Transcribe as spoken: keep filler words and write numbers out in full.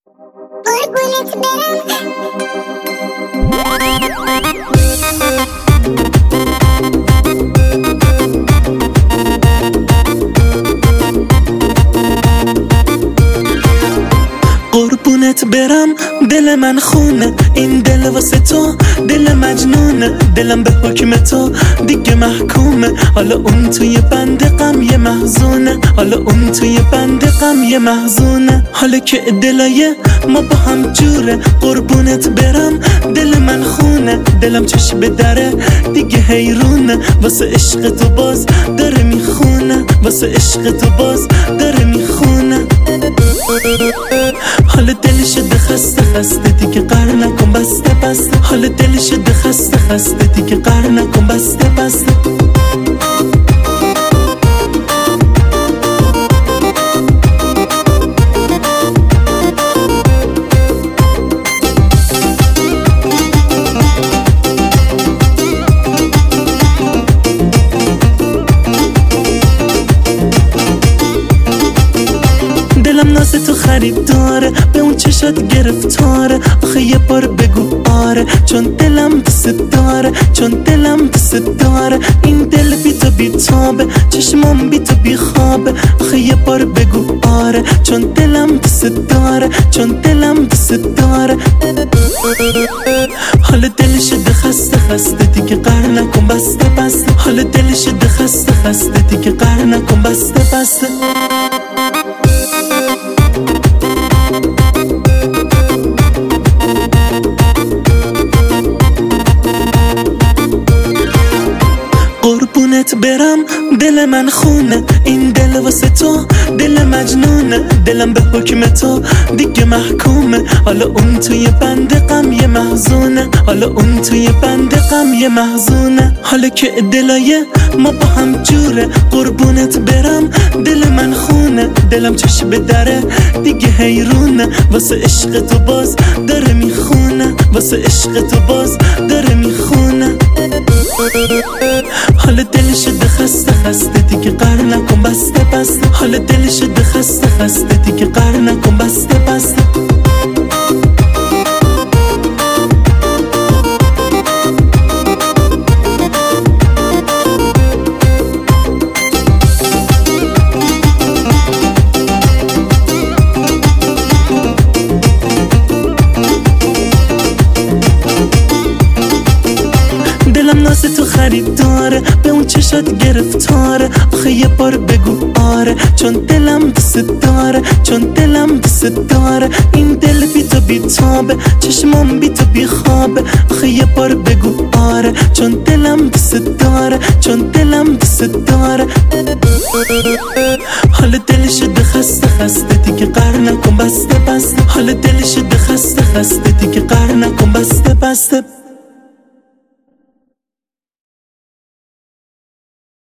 قربونت برم قربونت برم دل من خونه، این دل واسه تو دل مجنونه، دلم به حکم تو دیگه محکومه، حالا اون توی بند غم یه محزونه، حالا اون توی بند غم یه محزونه، حالا که دلای ما با هم جوره. قربونت برم دل من خونه، دلم چش به دره دیگه حیرونه، واسه عشق تو باز داره میخونه، واسه عشق تو باز داره میخونه. حالا دل شده خسته خسته دیگه قهر نکن بسته بسته، حالا دل شده خسته خسته دیگه قهر نکن بسته بسته. دلم ناز تو خریداره، به اون چشات گرفتاره، آخه یه بار بگو آره، چون دلم دوست داره، چون دلم دوست داره. این دل بی تو بی تابه، چشمام بی تو بی خوابه، آخه یه بار بگو آره، چون دلم دوست داره، چون دلم دوست داره. حالا دل شده خسته خسته دیگه قهر نکن بسته بسته، حالا دل شده خسته خسته دیگه قهر نکن بسته بسته. قربونت برم دل من خونه، این دل واسه تو دل مجنونه، دلم به حکم تو دیگه محکومه، حالا اون توی بند غم یه محزونه، حالا اون توی بند غم یه محزونه، حالا که دلای ما با هم جوره. قربونت برم دل من خونه، دلم چش به دره دیگه حیرونه، واسه عشق تو باز داره میخونه، واسه عشق تو باز داره میخونه. حالا دل شده خسته خسته دیگه قهر نکن بسته بسته، حالا دل شده خسته خسته دیگه قهر نکن بسته بسته. دلم ناز تو خریداره، به اون چشات گرفتاره، آخه یه بار بگو آره، چون دلم دوست داره، چون دلم دوست داره. این دل بی تو بی تابه، چشمام بی تو بی خوابه، آخه یه بار بگو آره، چون دلم دوست داره، چون دلم دوست داره. حالا دل شده خسته خسته دیگه قهر نکن بسته بسته، حالا دل شده خسته خسته دیگه قهر نکن بسته بسته.